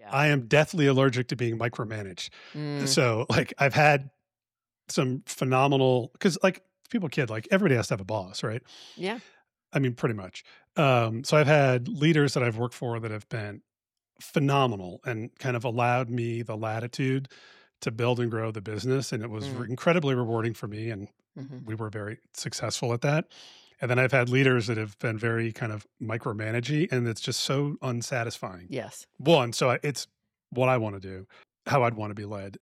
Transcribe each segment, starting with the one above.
Yeah. I am deathly allergic to being micromanaged. Mm. So like I've had some phenomenal, because like people kid, like everybody has to have a boss, right? Yeah. I mean, pretty much. So I've had leaders that I've worked for that have been phenomenal and kind of allowed me the latitude to build and grow the business. And it was incredibly rewarding for me. And we were very successful at that. And then I've had leaders that have been very kind of micromanagey, and it's just so unsatisfying. Yes. It's what I want to do, how I'd want to be led.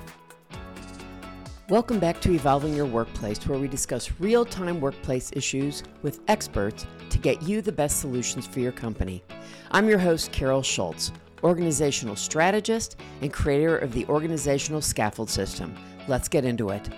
Welcome back to Evolving Your Workplace, where we discuss real-time workplace issues with experts to get you the best solutions for your company. I'm your host, Carol Schultz, organizational strategist and creator of the Organizational Scaffold System. Let's get into it.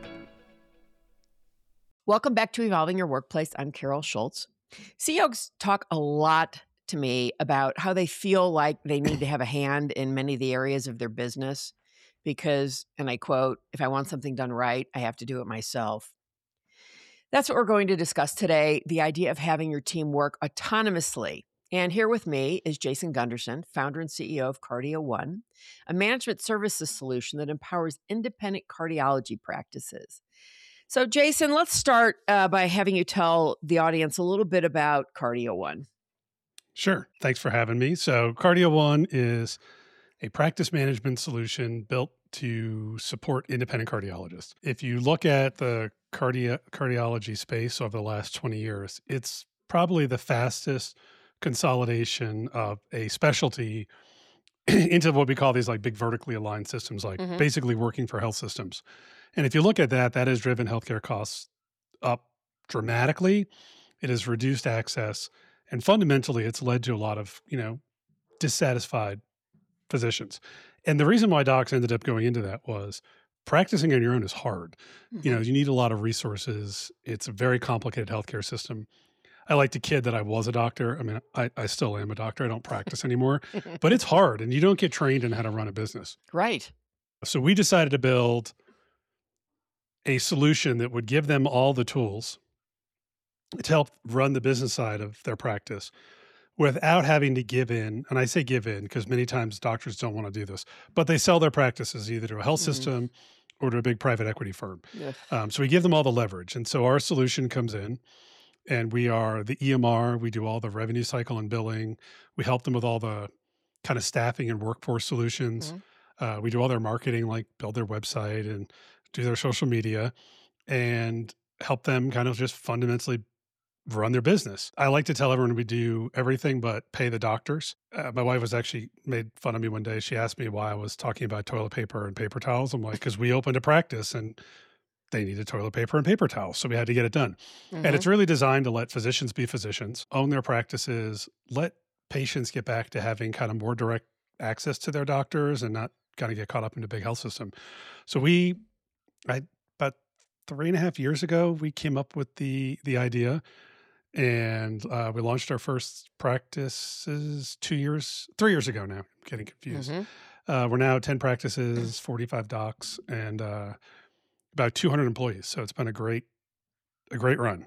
Welcome back to Evolving Your Workplace. I'm Carol Schultz. CEOs talk a lot to me about how they feel like they need to have a hand in many of the areas of their business because, and I quote, "If I want something done right, I have to do it myself." That's what we're going to discuss today, the idea of having your team work autonomously. And here with me is Jason Gunderson, founder and CEO of Cardio1, a management services solution that empowers independent cardiology practices. So, Jason, let's start by having you tell the audience a little bit about Cardio1. Sure. Thanks for having me. So Cardio1 is a practice management solution built to support independent cardiologists. If you look at the cardiology space over the last 20 years, it's probably the fastest consolidation of a specialty into what we call these like big vertically aligned systems, like basically working for health systems. And if you look at that, that has driven healthcare costs up dramatically. It has reduced access, and fundamentally it's led to a lot of, dissatisfied physicians. And the reason why docs ended up going into that was practicing on your own is hard. You need a lot of resources. It's a very complicated healthcare system. I like to kid that I was a doctor. I mean, I still am a doctor. I don't practice anymore, but it's hard and you don't get trained in how to run a business. Right. So we decided to build a solution that would give them all the tools to help run the business side of their practice without having to give in. And I say give in because many times doctors don't want to do this, but they sell their practices either to a health system or to a big private equity firm. Yes. So we give them all the leverage. And so our solution comes in and we are the EMR. We do all the revenue cycle and billing. We help them with all the kind of staffing and workforce solutions. We do all their marketing, like build their website and do their social media and help them kind of just fundamentally run their business. I like to tell everyone we do everything but pay the doctors. My wife was actually made fun of me one day. She asked me why I was talking about toilet paper and paper towels. I'm like, because we opened a practice and they needed toilet paper and paper towels. So we had to get it done. And it's really designed to let physicians be physicians, own their practices, let patients get back to having kind of more direct access to their doctors and not kind of get caught up in a big health system. So about 3.5 years ago, we came up with the idea. And we launched our first practices 3 years ago now. I'm getting confused. We're now 10 practices, 45 docs, and about 200 employees. So it's been a great run.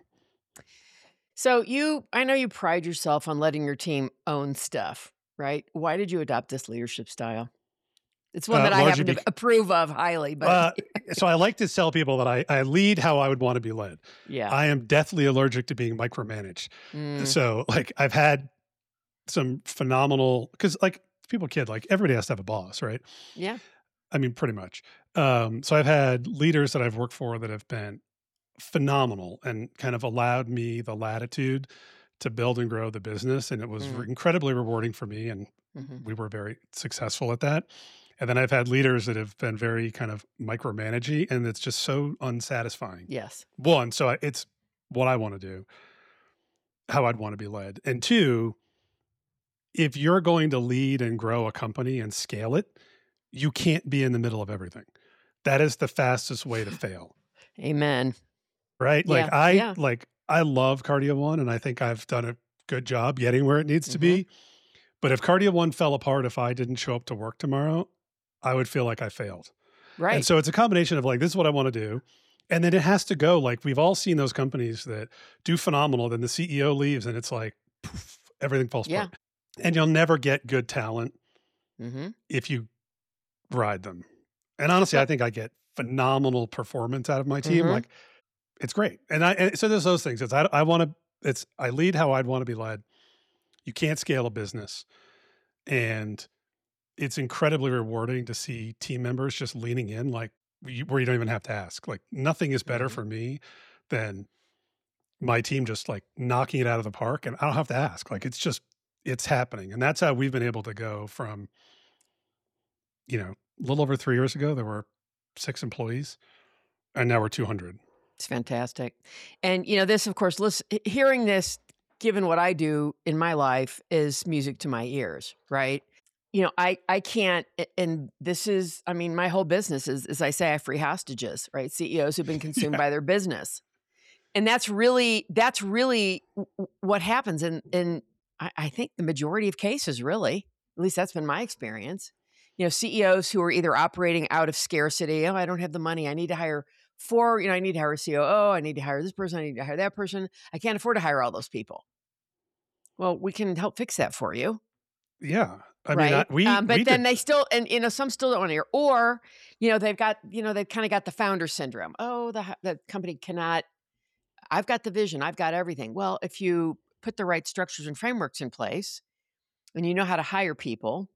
So I know you pride yourself on letting your team own stuff, right? Why did you adopt this leadership style? It's one that I happen to approve of highly. But so I like to tell people that I lead how I would want to be led. Yeah. I am deathly allergic to being micromanaged. So like I've had some phenomenal, because like people kid, like everybody has to have a boss, right? Yeah. I mean, pretty much. So I've had leaders that I've worked for that have been phenomenal and kind of allowed me the latitude to build and grow the business. And it was incredibly rewarding for me. And we were very successful at that. And then I've had leaders that have been very kind of micromanagey, and it's just so unsatisfying. Yes. One, so it's what I want to do, how I'd want to be led. And two, if you're going to lead and grow a company and scale it, you can't be in the middle of everything. That is the fastest way to fail. Amen. Right? Like I love Cardio1 and I think I've done a good job getting where it needs to be. But if Cardio1 fell apart, if I didn't show up to work tomorrow, I would feel like I failed. Right. And so it's a combination of like, this is what I want to do. And then it has to go. Like we've all seen those companies that do phenomenal. Then the CEO leaves and it's like, poof, everything falls apart. And you'll never get good talent Mhm. if you ride them. And honestly, I Well think I get phenomenal performance out of my team. mhm. Like it's great. And so there's those things. I want to I lead how I'd want to be led. You can't scale a business, and it's incredibly rewarding to see team members just leaning in like where you don't even have to ask. Like nothing is better Mhm. for me than my team just like knocking it out of the park, and I don't have to ask. Like it's happening. And that's how we've been able to go from, a little over 3 years ago there were 6 employees and now we're 200. It's fantastic. And, this, of course, hearing this, given what I do in my life, is music to my ears, right? I can't, and this is, I mean, my whole business is, as I say, I free hostages, right? CEOs who've been consumed Yeah. by their business. And that's really what happens. And I think the majority of cases, really, at least that's been my experience. CEOs who are either operating out of scarcity. Oh, I don't have the money. I need to hire I need to hire a COO. I need to hire this person. I need to hire that person. I can't afford to hire all those people. Well, we can help fix that for you. Yeah. I mean, Right. we But then did. they still, and some still don't want to hear, or, they've got, they've kind of got the founder syndrome. Oh, the company cannot, I've got the vision, I've got everything. Well, if you put the right structures and frameworks in place and you know how to hire people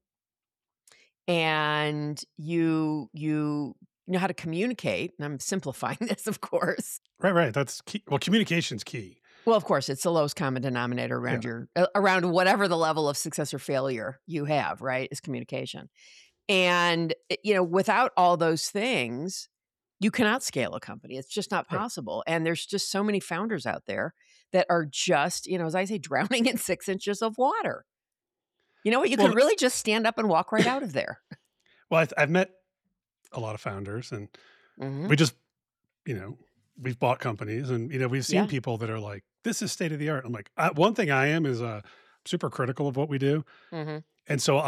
and you know how to communicate, and I'm simplifying this, of course. Right. That's key. Well, communication's key. Well, of course, it's the lowest common denominator Yeah. around whatever the level of success or failure you have, right? Is communication. And without all those things, you cannot scale a company. It's just not Right. possible. And there's just so many founders out there that are just, as I say, drowning in 6 inches of water. You know what? You Well, could really just stand up and walk right out of there. well, I've met a lot of founders, and Mhm. we just, you know, we've bought companies, and we've seen Yeah. people that are like, "This is state of the art." I'm like, one thing I am is super critical of what we do, Mhm. and so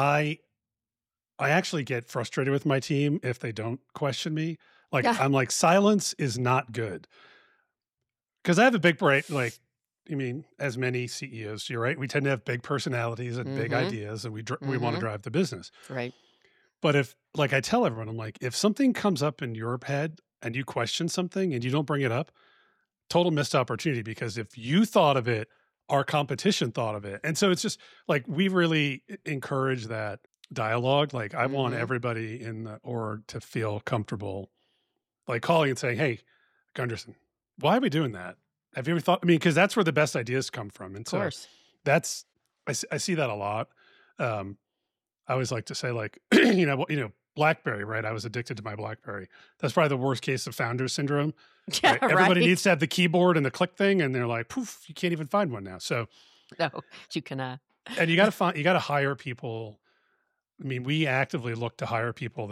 I actually get frustrated with my team if they don't question me. Like Yeah. I'm like, silence is not good because I have a big brain. Like, I mean, as many CEOs, you're right. We tend to have big personalities and big Mhm. ideas, and we want to Mhm. drive the business. Right. But if, like I tell everyone, I'm like, if something comes up in your head and you question something and you don't bring it up, total missed opportunity, because if you thought of it, our competition thought of it. And so it's just like we really encourage that dialogue. Like I want Mhm. everybody in the org to feel comfortable like calling and saying, "Hey, Gunderson, why are we doing that? Have you ever thought?" I mean, because that's where the best ideas come from. And Of so course. that's I see that a lot. Um, I always like to say, like, BlackBerry, right? I was addicted to my BlackBerry. That's probably the worst case of founder syndrome, Yeah, right? Everybody needs right. to have the keyboard and the click thing, and they're like, poof, you can't even find one now. So, No, you cannot. and you got to hire people. I mean, we actively look to hire people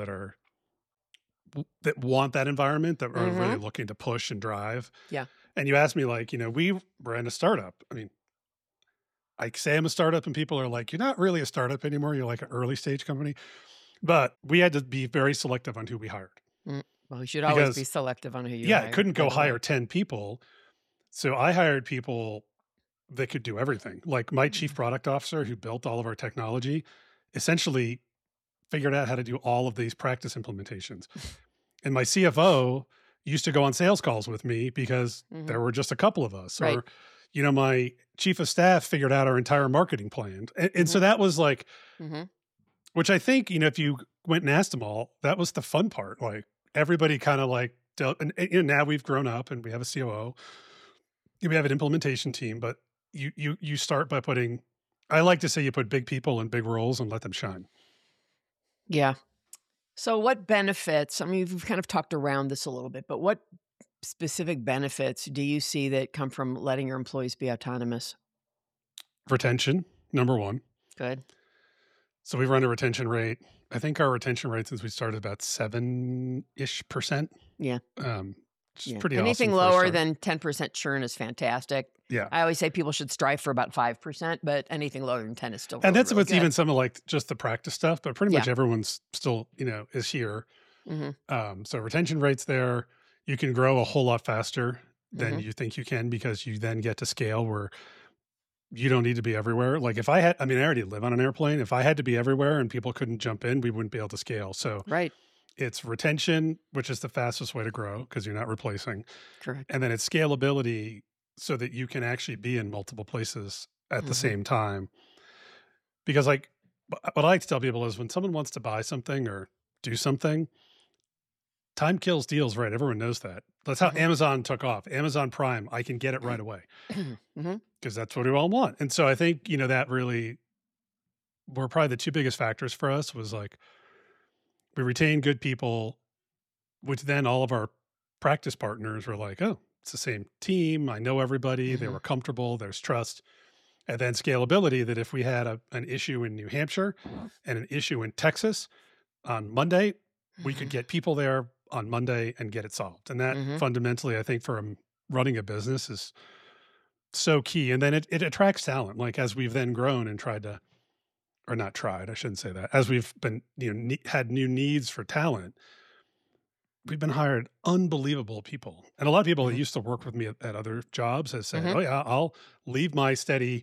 that want that environment, that are really Mhm. looking to push and drive. Yeah. And you asked me, like, we were in a startup. I mean, I say I'm a startup, and people are like, "You're not really a startup anymore. You're like an early stage company." But we had to be very selective on who we hired Well, you should always be because, selective on who you yeah, I hire, couldn't by go the way. hire 10 people. So I hired people that could do everything. Like my chief Mhm. product officer, who built all of our technology, essentially figured out how to do all of these practice implementations. And my CFO used to go on sales calls with me because there Mhm. were just a couple of us. Right. Or, my chief of staff figured out our entire marketing plan. And so Mhm. that was like, Mhm. which I think, if you went and asked them all, that was the fun part. Like everybody kind of like dealt, and now we've grown up and we have a COO, we have an implementation team, but you start by putting, I like to say, you put big people in big roles and let them shine. Yeah. So what benefits, I mean, we've kind of talked around this a little bit, but what specific benefits do you see that come from letting your employees be autonomous? Retention, number one. Good. So we run a retention rate. I think our retention rate since we started about 7-ish%. Yeah. Which is Yeah. pretty awesome Anything for a lower start. than 10% churn is fantastic. Yeah. I always say people should strive for about 5%, but anything lower than 10 is still And really, that's really what's good. even some of like just the practice stuff, but pretty Yeah. much everyone's still, is here. Mhm. So retention rates there. You can grow a whole lot faster than Mhm. you think you can because you then get to scale where you don't need to be everywhere. Like if I had, I mean, I already live on an airplane. If I had to be everywhere and people couldn't jump in, we wouldn't be able to scale. So Right. it's retention, which is the fastest way to grow because you're not replacing. Correct. And then it's scalability so that you can actually be in multiple places at the same time. Because like what I like to tell people is when someone wants to buy something or do something, time kills deals, right? Everyone knows that. That's how Amazon took off. Amazon Prime, I can get it right away because that's what we all want. And so I think, you know, that really were probably the two biggest factors for us was like, we retain good people, which then all of our practice partners were like, oh, it's the same team. I know everybody. They were comfortable. There's trust. And then scalability that if we had an issue in New Hampshire and an issue in Texas on Monday, we could get people there on Monday and get it solved. And that fundamentally, I think for running a business is so key. And then it attracts talent. Like as we've then grown and tried to, or not tried, I shouldn't say that. As we've been, you know, had new needs for talent, we've been hired unbelievable people. And a lot of people that used to work with me at other jobs has said, oh yeah, I'll leave my steady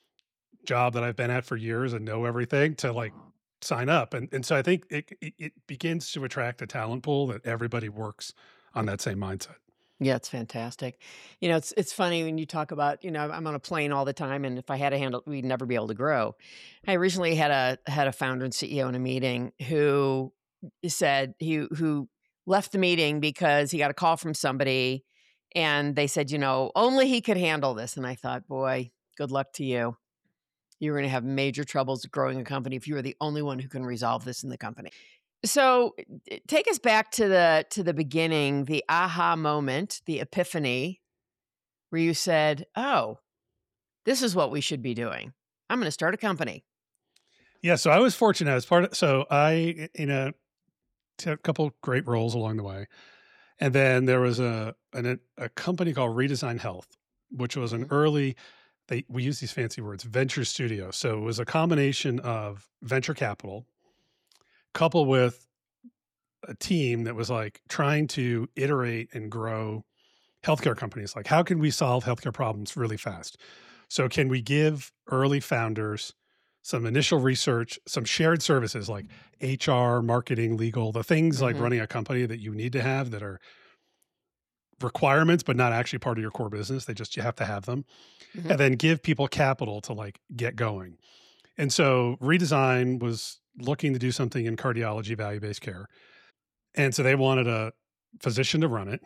job that I've been at for years and know everything to like sign up. And so I think it begins to attract a talent pool that everybody works on that same mindset. Yeah, it's fantastic. You know, it's funny when you talk about, you know, I'm on a plane all the time, and if I had a handle, we'd never be able to grow. I recently had a founder and CEO in a meeting who said who left the meeting because he got a call from somebody, and they said, you know, only he could handle this. And I thought, boy, good luck to you. You're going to have major troubles growing a company if you are the only one who can resolve this in the company. So take us back to the beginning, the aha moment, the epiphany, where you said, oh, this is what we should be doing. I'm going to start a company. Yeah. So I was fortunate as part of, so I, you know, had a couple great roles along the way. And then there was a company called Redesign Health, which was an early, we use these fancy words, venture studio. So it was a combination of venture capital coupled with a team that was like trying to iterate and grow healthcare companies. Like, how can we solve healthcare problems really fast? So can we give early founders some initial research, some shared services like HR, marketing, legal, the things like running a company that you need to have that are requirements, but not actually part of your core business. You have to have them. And then give people capital to like get going. And so Redesign was looking to do something in cardiology, value-based care. And so they wanted a physician to run it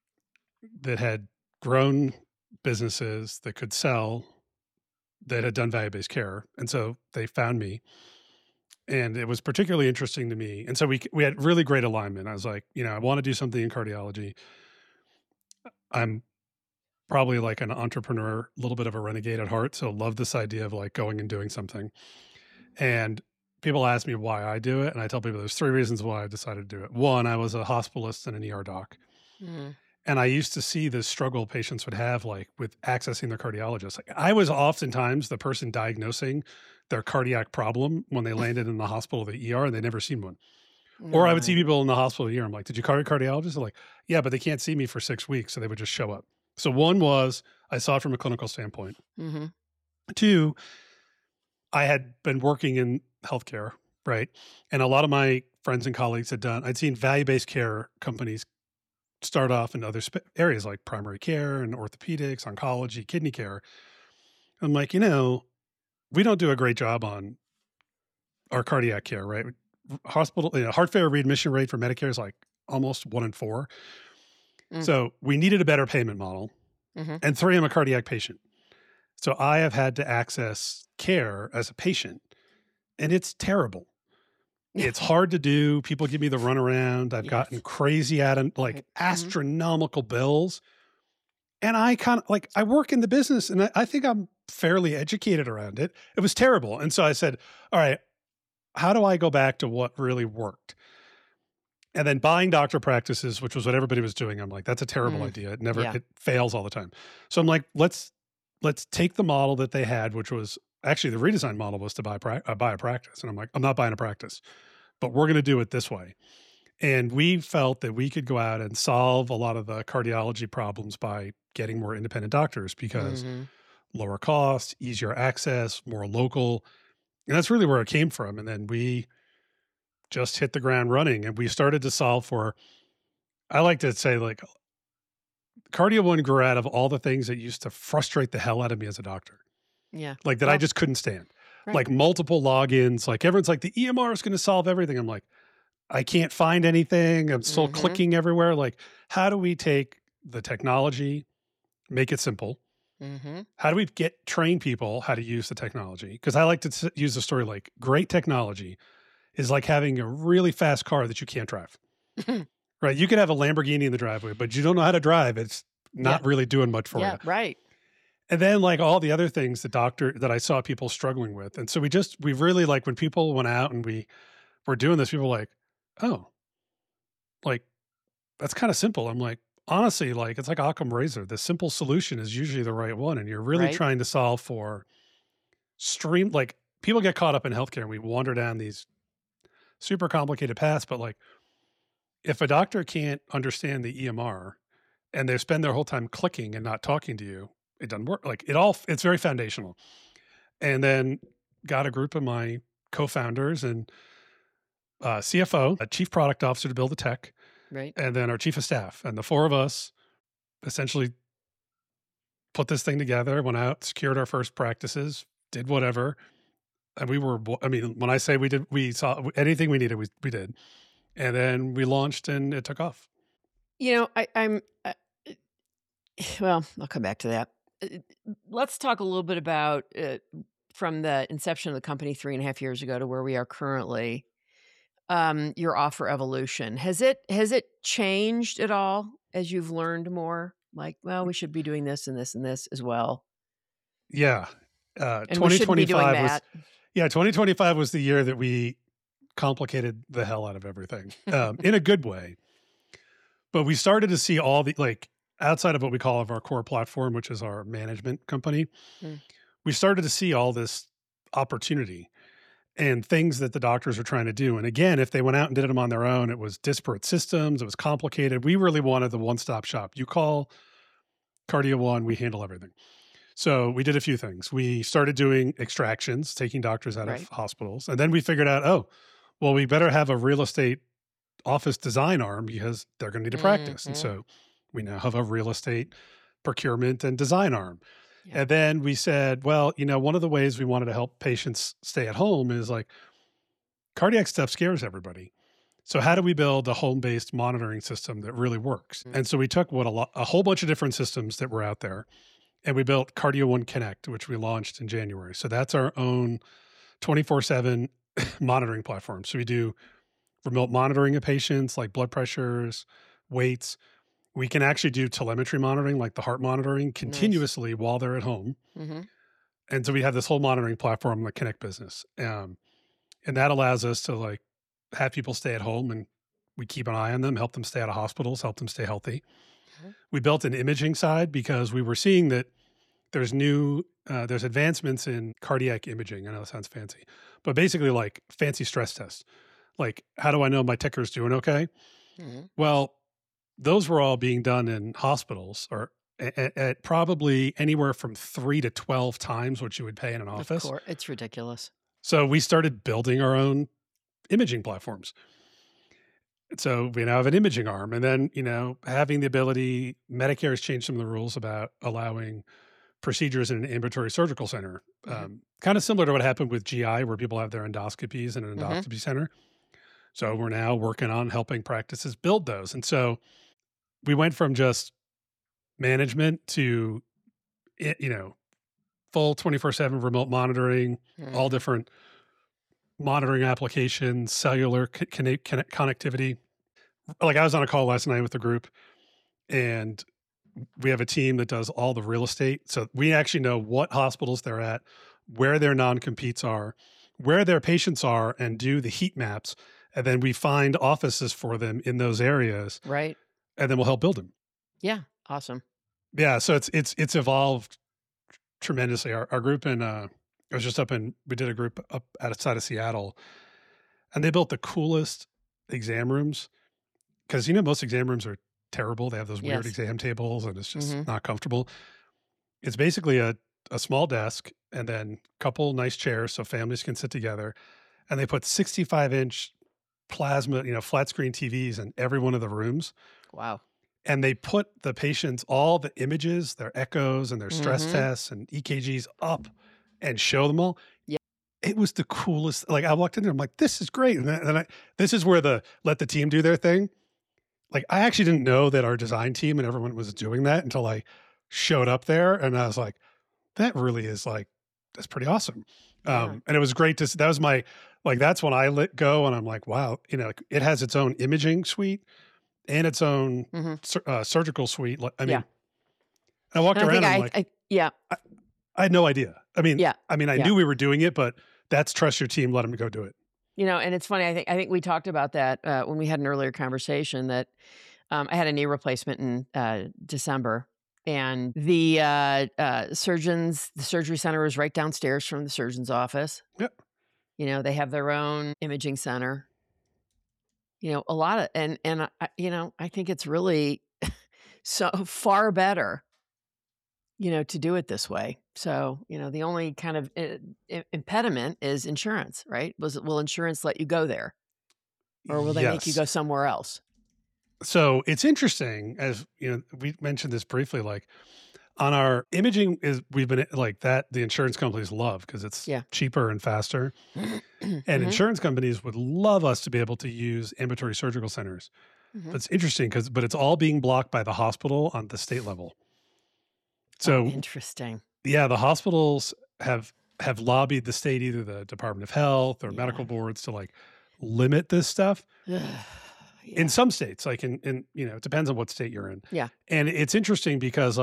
that had grown businesses that could sell, that had done value-based care. And so they found me, and it was particularly interesting to me. And so we had really great alignment. I was like, you know, I want to do something in cardiology. I'm probably like an entrepreneur, a little bit of a renegade at heart. So love this idea of like going and doing something. And people ask me why I do it. And I tell people there's 3 reasons why I decided to do it. 1, I was a hospitalist and an ER doc. And I used to see the struggle patients would have like with accessing their cardiologist. Like I was oftentimes the person diagnosing their cardiac problem when they landed in the hospital, the ER, and they'd never seen one. Or I would see people in the hospital ER. I'm like, did you call your cardiologist? They're like, yeah, but they can't see me for 6 weeks. So they would just show up. So 1 was I saw it from a clinical standpoint. 2, I had been working in healthcare, right? And a lot of my friends and colleagues I'd seen value-based care companies start off in other areas like primary care and orthopedics, oncology, kidney care. I'm like, you know, we don't do a great job on our cardiac care, right? Hospital, you know, heart failure readmission rate for Medicare is like almost 1 in 4. So we needed a better payment model. And 3, I'm a cardiac patient. So I have had to access care as a patient, and it's terrible. It's hard to do. People give me the runaround. I've gotten crazy astronomical bills. And I kind of like, I work in the business and I think I'm fairly educated around it. It was terrible. And so I said, all right, how do I go back to what really worked? And then buying doctor practices, which was what everybody was doing. I'm like, that's a terrible idea. It fails all the time. So I'm like, let's take the model that they had, which was actually the Redesign model was to buy a practice. And I'm like, I'm not buying a practice, but we're going to do it this way. And we felt that we could go out and solve a lot of the cardiology problems by getting more independent doctors because lower cost, easier access, more local. And that's really where it came from. And then we just hit the ground running and we started to solve for, I like to say, like, Cardio One grew out of all the things that used to frustrate the hell out of me as a doctor. Yeah. Like that I just couldn't stand. Right. Like multiple logins, like everyone's like, the EMR is going to solve everything. I'm like, I can't find anything. I'm still clicking everywhere. Like, how do we take the technology, make it simple? How do we train people how to use the technology? Because I like to use the story like great technology is like having a really fast car that you can't drive. Right? You can have a Lamborghini in the driveway, but you don't know how to drive. It's not really doing much for you. Right. And then like all the other things that I saw people struggling with. And so we really like when people went out and we were doing this, people were like, oh, like that's kind of simple. I'm like, honestly, like it's like Occam razor. The simple solution is usually the right one. And you're really trying to solve for like people get caught up in healthcare and we wander down these super complicated paths. But like if a doctor can't understand the EMR and they spend their whole time clicking and not talking to you, it doesn't work. Like it's very foundational. And then got a group of my co-founders and CFO, a chief product officer to build the tech, and then our chief of staff. And the four of us essentially put this thing together, went out, secured our first practices, did whatever. And when I say we saw anything we needed, we did. And then we launched and it took off. You know, well, I'll come back to that. Let's talk a little bit about from the inception of the company 3.5 years ago to where we are currently. Your offer evolution, has it changed at all as you've learned more? Like, well, we should be doing this and this and this as well. Yeah, and 2025 2025 was the year that we complicated the hell out of everything in a good way. But we started to see all the like outside of what we call our core platform, which is our management company. We started to see all this opportunity and things that the doctors are trying to do. And again, if they went out and did them on their own, it was disparate systems. It was complicated. We really wanted the one-stop shop. You call Cardio One, we handle everything. So we did a few things. We started doing extractions, taking doctors out of hospitals. And then we figured out, we better have a real estate office design arm because they're going to need a practice. And so we now have a real estate procurement and design arm. Yeah. And then we said, well, one of the ways we wanted to help patients stay at home is like cardiac stuff scares everybody. So how do we build a home-based monitoring system that really works? And so we took a whole bunch of different systems that were out there and we built Cardio One Connect, which we launched in January. So that's our own 24/7 monitoring platform. So we do remote monitoring of patients like blood pressures, weights. We can actually do telemetry monitoring, like the heart monitoring continuously while they're at home. And so we have this whole monitoring platform, the Connect business. And that allows us to like have people stay at home and we keep an eye on them, help them stay out of hospitals, help them stay healthy. We built an imaging side because we were seeing that there's advancements in cardiac imaging. I know that sounds fancy, but basically like fancy stress tests. Like, how do I know my ticker's doing okay? Well, those were all being done in hospitals or at probably anywhere from 3 to 12 times what you would pay in an office. Of course, it's ridiculous. So we started building our own imaging platforms. So we now have an imaging arm. And then, having the ability, Medicare has changed some of the rules about allowing procedures in an ambulatory surgical center. Kind of similar to what happened with GI, where people have their endoscopies in an endoscopy center. So we're now working on helping practices build those. And so we went from just management to, full 24/7 remote monitoring, all different monitoring applications, cellular connectivity. Like I was on a call last night with the group and we have a team that does all the real estate. So we actually know what hospitals they're at, where their non-competes are, where their patients are, and do the heat maps. And then we find offices for them in those areas. Right. And then we'll help build them. Yeah. Awesome. Yeah. So it's evolved tremendously. Our group we did a group up outside of Seattle and they built the coolest exam rooms because, most exam rooms are terrible. They have those weird exam tables and it's just not comfortable. It's basically a a small desk and then a couple nice chairs so families can sit together. And they put 65-inch plasma, flat screen TVs in every one of the rooms. Wow. And they put the patients, all the images, their echoes and their stress tests and EKGs up and show them all. Yeah. It was the coolest. Like, I walked in there, I'm like, this is great. And then this is where let the team do their thing. Like, I actually didn't know that our design team and everyone was doing that until I showed up there. And I was like, that really is that's pretty awesome. Yeah. And it was great to see. That was that's when I let go and I'm like, wow, it has its own imaging suite and its own surgical suite. I mean, I walked around and I had no idea. I mean, I knew we were doing it, but that's trust your team, let them go do it. And it's funny. I think we talked about that when we had an earlier conversation that I had a knee replacement in December, and the surgery center was right downstairs from the surgeon's office. Yep. They have their own imaging center. A lot of and I think it's really so far better, to do it this way. So, the only kind of impediment is insurance, right? Will insurance let you go there? Or will they make you go somewhere else? So it's interesting, as we mentioned this briefly, on our imaging we've been that the insurance companies love because it's cheaper and faster. And insurance companies would love us to be able to use ambulatory surgical centers. But it's interesting but it's all being blocked by the hospital on the state level. So interesting. Yeah, the hospitals have lobbied the state, either the Department of Health or medical boards, to limit this stuff. In some states, in it depends on what state you're in. Yeah. And it's interesting because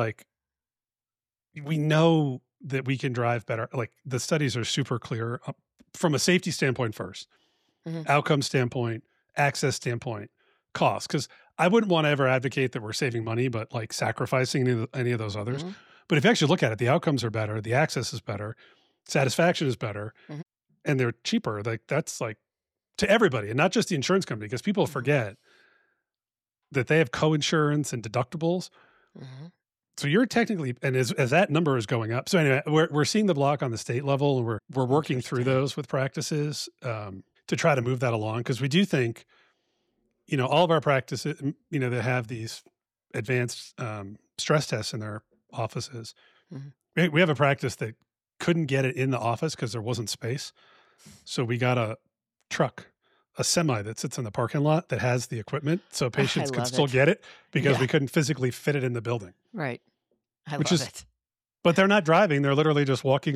we know that we can drive better. The studies are super clear from a safety standpoint first, outcome standpoint, access standpoint, cost. Because I wouldn't want to ever advocate that we're saving money, but sacrificing any of those others. But if you actually look at it, the outcomes are better, the access is better, satisfaction is better, and they're cheaper. That's to everybody, and not just the insurance company, because people forget that they have co-insurance and deductibles. So you're technically, and as that number is going up. So anyway, we're seeing the block on the state level, and we're working through those with practices to try to move that along, because we do think, all of our practices, that have these advanced stress tests in their offices. We have a practice that couldn't get it in the office because there wasn't space. So we got a truck, a semi that sits in the parking lot that has the equipment so patients could still get it because we couldn't physically fit it in the building. Right. I love it. But they're not driving. They're literally just walking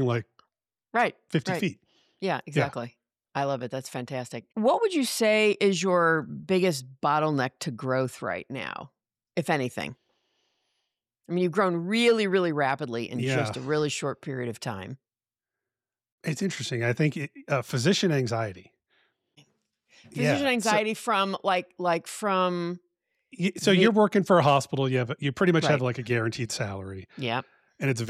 50 feet. Yeah, exactly. Yeah. I love it. That's fantastic. What would you say is your biggest bottleneck to growth right now, if anything? I mean, you've grown really, really rapidly in just a really short period of time. It's interesting. I think physician anxiety. Physician anxiety from from. So you're working for a hospital. You pretty much have a guaranteed salary. Yeah. And it's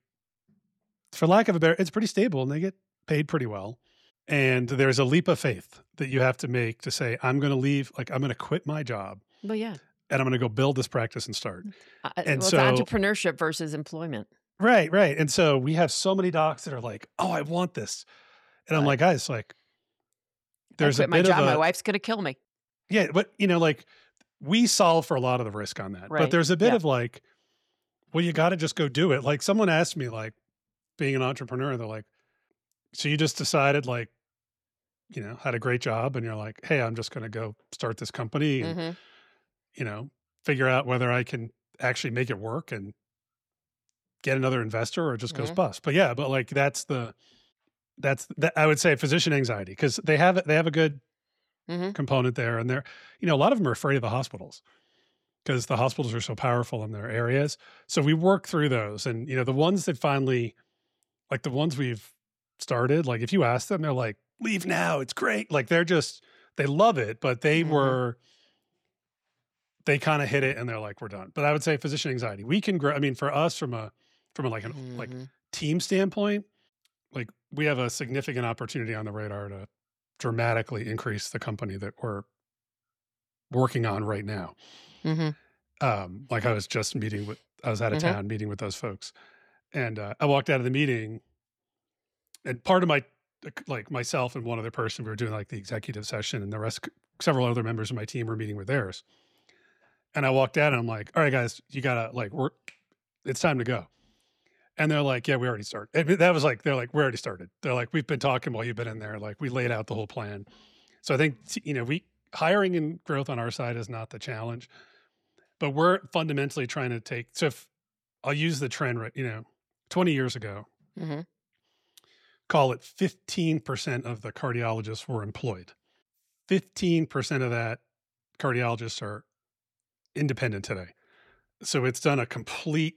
for lack of a better, it's pretty stable, and they get paid pretty well. And there's a leap of faith that you have to make to say, I'm going to leave, I'm going to quit my job. Well, yeah. And I'm going to go build this practice and start. It's entrepreneurship versus employment. Right. And so we have so many docs that are like, oh, I want this. And I'm like, guys, there's I quit my job. My wife's going to kill me. Yeah. But, we solve for a lot of the risk on that. Right. But there's a bit of well, you got to just go do it. Someone asked me, being an entrepreneur, they're like, so you just decided, had a great job, and you're like, hey, I'm just going to go start this company and, figure out whether I can actually make it work and get another investor, or it just goes bust. But that's I would say physician anxiety, because they have a good component there. And they're, a lot of them are afraid of the hospitals because the hospitals are so powerful in their areas. So we work through those, and, the ones that finally, the ones we've started, if you ask them, they're like, leave now. It's great. They love it, but they kind of hit it and they're like, we're done. But I would say physician anxiety, we can grow. I mean, for us from a team standpoint, we have a significant opportunity on the radar to dramatically increase the company that we're working on right now. I was just I was out of town meeting with those folks. And I walked out of the meeting, and part of my, like myself and one other person, we were doing like the executive session, and the rest, several other members of my team were meeting with theirs. And I walked out and I'm like, all right, guys, you gotta like, it's time to go. And they're like, yeah, we already started. And that was like, they're like, we already started. They're like, we've been talking while you've been in there. Like, we laid out the whole plan. So I think, hiring and growth on our side is not the challenge, but we're fundamentally trying to take, so if I'll use the trend, right, 20 years ago, Mm-hmm. call it 15% of the cardiologists were employed. 15% of that cardiologists are independent today. So it's done a complete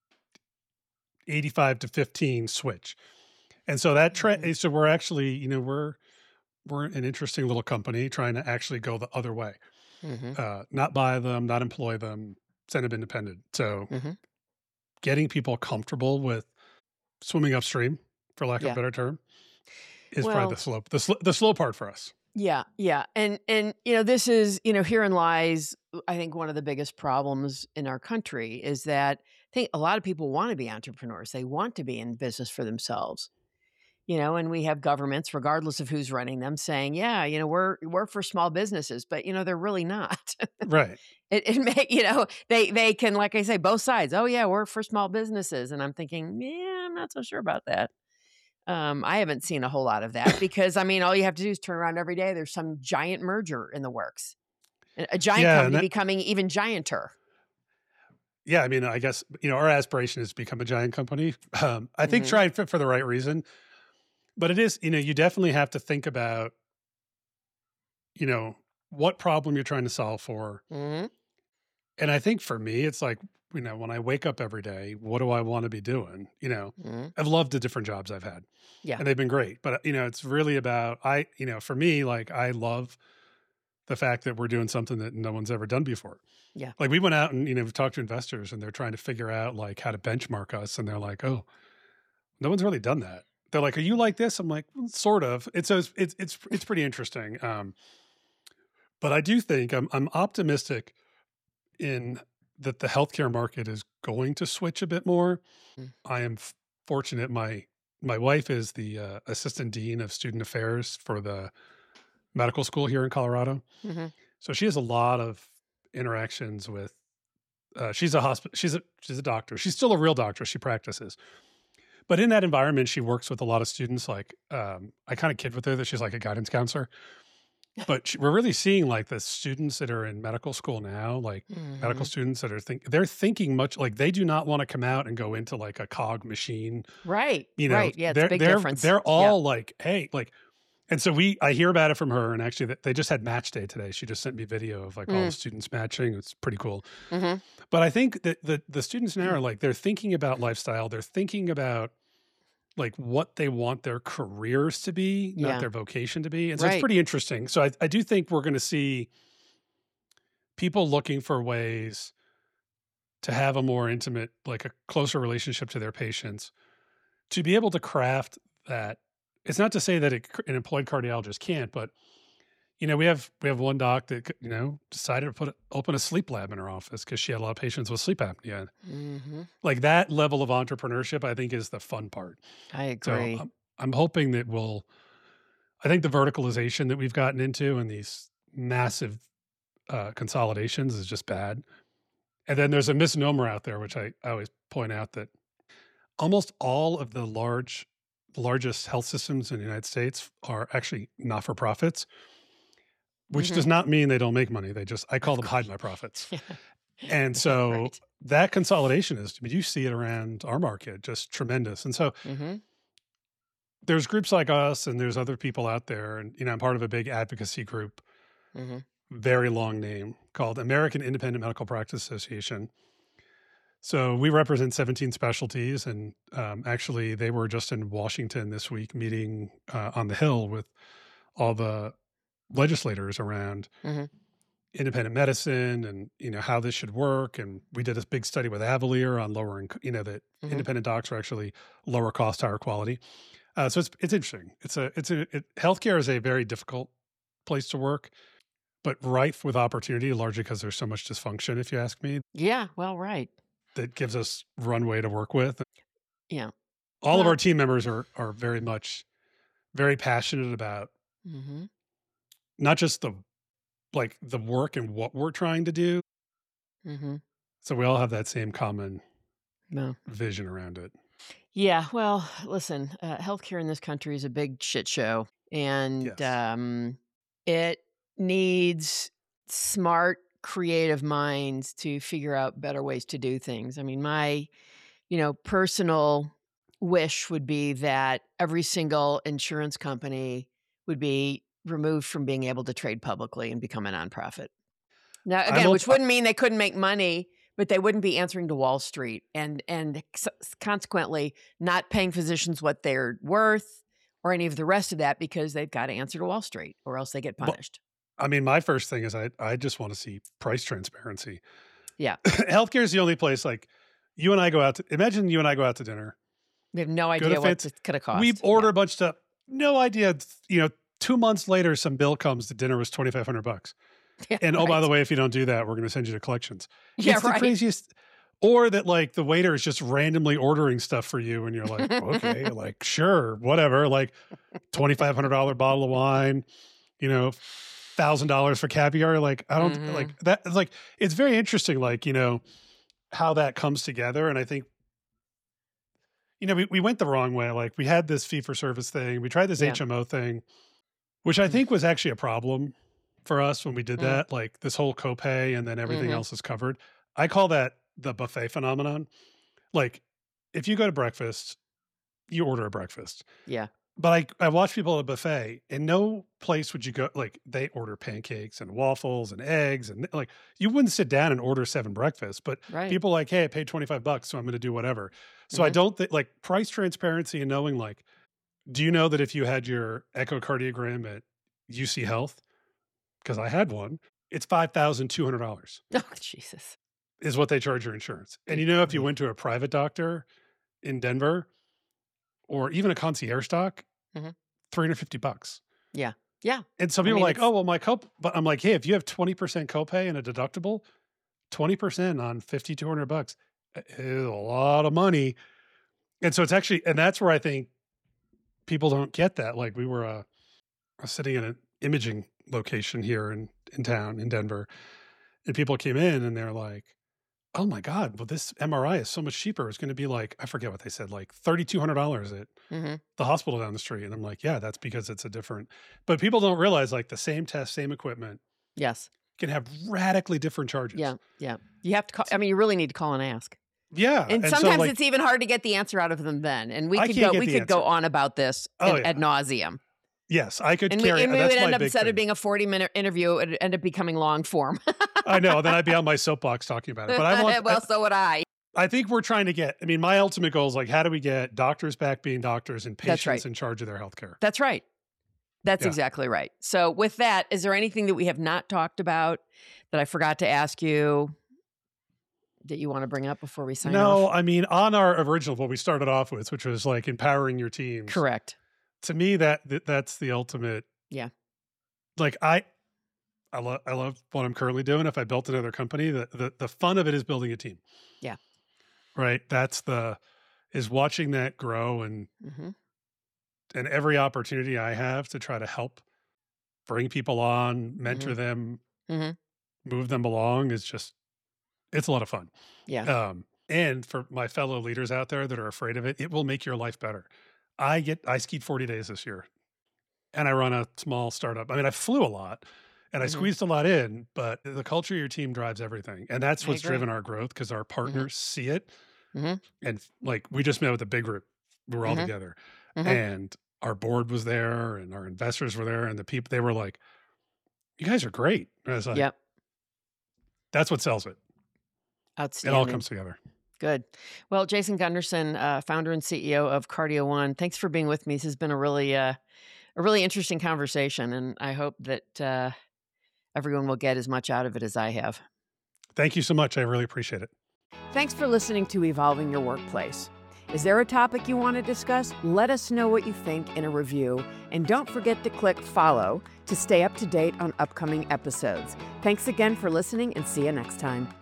85 to 15 switch. And so that trend, so we're actually, we're an interesting little company trying to actually go the other way. Not buy them, not employ them, send them independent. So getting people comfortable with swimming upstream, for lack of a better term, is probably the slow part for us. Yeah. Yeah. And this is, herein lies, I think, one of the biggest problems in our country is that I think a lot of people want to be entrepreneurs. They want to be in business for themselves, and we have governments, regardless of who's running them, saying, yeah, we're for small businesses, but, they're really not. Right. They can, like I say, both sides. Oh yeah, we're for small businesses. And I'm thinking, yeah, I'm not so sure about that. I haven't seen a whole lot of that because, all you have to do is turn around every day. There's some giant merger in the works, a giant company becoming even gianter. Yeah. I guess, our aspiration is to become a giant company. I think try and fit for the right reason, but it is, you definitely have to think about, what problem you're trying to solve for. And I think for me, it's like, when I wake up every day, what do I want to be doing? I've loved the different jobs I've had. Yeah. And they've been great. But, it's really about, for me, like, I love the fact that we're doing something that no one's ever done before. Yeah. Like, we went out and, we've talked to investors and they're trying to figure out like how to benchmark us. And they're like, oh, no one's really done that. They're like, are you like this? I'm like, well, sort of. It's pretty interesting. But I do think I'm optimistic in that the healthcare market is going to switch a bit more. I am fortunate. My wife is the assistant dean of student affairs for the medical school here in Colorado. So she has a lot of interactions with, she's a doctor. She's still a real doctor. She practices. But in that environment, she works with a lot of students. Like, I kind of kid with her that she's like a guidance counselor. But we're really seeing like the students that are in medical school now, like medical students that are they're thinking much like they do not want to come out and go into like a cog machine. Right. Right. Yeah. It's a big difference. They're all like, hey, like, and so I hear about it from her, and actually they just had match day today. She just sent me video of like all the students matching. It's pretty cool. But I think that the students now are like, they're thinking about lifestyle. They're thinking about like what they want their careers to be, not their vocation to be. And so it's pretty interesting. So I do think we're going to see people looking for ways to have a more intimate, like a closer relationship to their patients, to be able to craft that. It's not to say that an employed cardiologist can't, but we have one doc that, decided to open a sleep lab in her office because she had a lot of patients with sleep apnea. Like that level of entrepreneurship, I think, is the fun part. I agree. So I'm hoping that I think the verticalization that we've gotten into and these massive consolidations is just bad. And then there's a misnomer out there, which I always point out, that almost all of the largest health systems in the United States are actually not-for-profits. Which does not mean they don't make money. I call them hide my profits. And so that consolidation is, you see it around our market, just tremendous. And so there's groups like us and there's other people out there. And, I'm part of a big advocacy group, very long name, called American Independent Medical Practice Association. So we represent 17 specialties. And actually they were just in Washington this week meeting on the Hill with all the legislators around independent medicine and, how this should work. And we did a big study with Avalier on lowering, that independent docs are actually lower cost, higher quality. So it's interesting. Healthcare is a very difficult place to work, but rife with opportunity, largely because there's so much dysfunction, if you ask me. Yeah. Well, right. That gives us runway to work with. Yeah. All of Well, our team members are very much very passionate about mhm, not just the work and what we're trying to do. mhm. So we all have that same common No. vision around it. Yeah, well, listen, healthcare in this country is a big shit show, and Yes. it needs smart, creative minds to figure out better ways to do things. I mean, my, personal wish would be that every single insurance company would be removed from being able to trade publicly and become a nonprofit. Now, I'm again, op which wouldn't mean they couldn't make money, but they wouldn't be answering to Wall Street and consequently not paying physicians what they're worth or any of the rest of that because they've got to answer to Wall Street or else they get well, punished. I mean, my first thing is I just wanna see price transparency. Yeah. Healthcare is the only place, like, you and I go out to imagine you and I go out to dinner, We have no go to idea what fancy it's going to we cost. order Yeah. a bunch of stuff, no idea, 2 months later, some bill comes, the dinner was $2,500. Yeah. And, oh, by Right. the way, if you don't do that, we're gonna send you to collections. Yeah. It's the Right. craziest or that, like, the waiter is just randomly ordering stuff for you, and you're like, "Okay, like, sure, whatever," like, $2,500 bottle of wine, $1,000 for caviar, like, I don't Hmm. like, that it's like it's very interesting, like, how that comes together, and I think, we went the wrong way, like, we had this fee for service thing, we tried this Yeah. HMO thing, which I think was actually a problem for us when we did Mm-hmm. that, like this whole copay and then everything else is covered. I call that the buffet phenomenon. Like, if you go to breakfast, you order a breakfast. Yeah. But I watch people at a buffet, and no place would you go, like, they order pancakes and waffles and eggs, and like, you wouldn't sit down and order 7 breakfasts, but Right. people are like, hey, I paid $25, so I'm going to do whatever. So I Mhm. don't think, like, price transparency and knowing, like, do you know that if you had your echocardiogram at UC Health, because I had one, it's $5,200 Oh, Jesus. is what they charge your insurance. And Good if you grief. went to a private doctor in Denver or even a concierge doc, Mhm. $350. Yeah. Yeah. And some I people are mean, like, it's oh, well, my but I'm like, hey, if you have 20% copay and a deductible, 20% on $5,200 is a lot of money. And so it's actually, and that's where I think people don't get that. Like, we were sitting in an imaging location here in town in Denver, and people came in and they're like, oh my God, well, this MRI is so much cheaper. It's going to be like, I forget what they said, like $3,200 at Mhm. the hospital down the street. And I'm like, yeah, that's because it's a different, but people don't realize, like, the same test, same equipment Yes. can have radically different charges. Yeah. Yeah. You have to call. I mean, you really need to call and ask. Yeah. And And so, sometimes like, it's even hard to get the answer out of them then. And I can't get we the could go answer. on about this Oh, ad yeah. nauseum. Yes, I could And carry, we that's would my end up, big instead of thing. being a 40-minute interview, it would end up becoming long form. I know. Then I'd be on my soapbox talking about it. But I want, Well, so would I. I think we're trying to get, I mean, my ultimate goal is, like, how do we get doctors back being doctors and That's right. patients in charge of their healthcare? That's right. That's Yeah. exactly right. So with that, is there anything that we have not talked about that I forgot to ask you that you want to bring up before we sign No, off? I mean, on our original, what we started off with, which was like empowering your teams. Correct. To me, that's the ultimate. Yeah. Like, I love what I'm currently doing. If I built another company, the fun of it is building a team. Yeah. Right. Is watching that grow, and Mm-hmm. every opportunity I have to try to help bring people on, mentor them, Mhm. move them along is just, it's a lot of fun. Yeah. And for my fellow leaders out there that are afraid of it, it will make your life better. I skied 40 days this year, and I run a small startup. I mean, I flew a lot and I Mhm. squeezed a lot in, but the culture of your team drives everything. And that's I what's agree. driven our growth, because our partners see it. Mhm. And, like, we just met with a big group. We were all Mhm. together, Mhm. and our board was there and our investors were there, and the people, they were like, you guys are great. And I was like, Yep. that's what sells it. It Outstanding. all comes together. Good. Well, Jason Gunderson, founder and CEO of Cardio One, thanks for being with me. This has been a really interesting conversation, and I hope that everyone will get as much out of it as I have. Thank you so much. I really appreciate it. Thanks for listening to Evolving Your Workplace. Is there a topic you want to discuss? Let us know what you think in a review, and don't forget to click follow to stay up to date on upcoming episodes. Thanks again for listening, and see you next time.